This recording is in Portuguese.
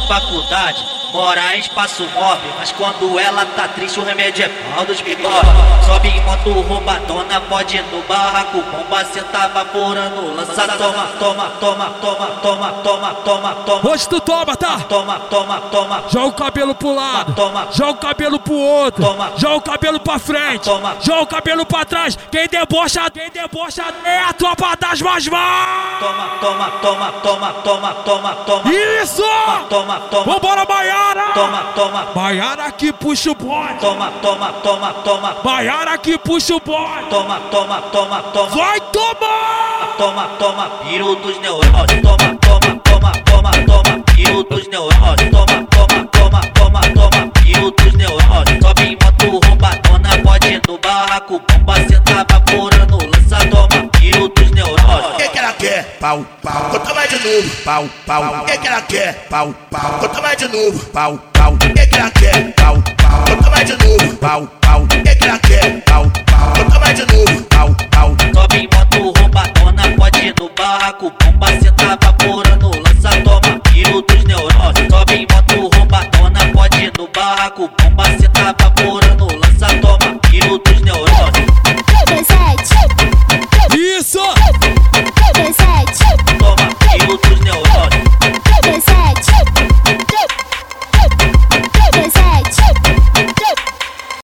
faculdade, mora em espaço móvel, mas quando ela tá triste o remédio é pau dos bigode. Sobe em moto roubadona, pode ir no barraco, bomba cê tá vaporando, lança toma, toma, toma, toma, toma, toma, toma, toma. Hoje tu toma, tá? Toma, toma, toma. Joga o cabelo pro lado, Toma. joga o cabelo pro outro, Toma. joga o cabelo pra frente, Toma. joga o cabelo pra trás. Quem debocha é a tropa das mais mal. Toma, toma, toma, toma, toma, toma, toma. Isso! Toma, toma. Vambora, Maiara! Toma, toma. Maiara que puxa o bonde. Toma, toma, toma, toma. Maiara que puxa o bonde. Toma, toma, toma, toma. Vai tomar! Toma, toma, piro dos neuroses. Toma, toma, toma, toma, toma, piro dos neuroses. Toma, toma, toma, toma, toma, piro dos neuroses. Sobe em moto roubadona, pode ir no barraco, bomba cê tá vaporando, lança toma, piro dos neuroses. O que ela quer? Pau, pau. Conta mais de novo. Pau, pau. O que ela quer? Pau, pau. Conta mais de novo. Pau, pau. O que ela quer? Pau, pau. Conta mais de novo. Pau, pau. O que ela quer? Pau, pau. Conta mais de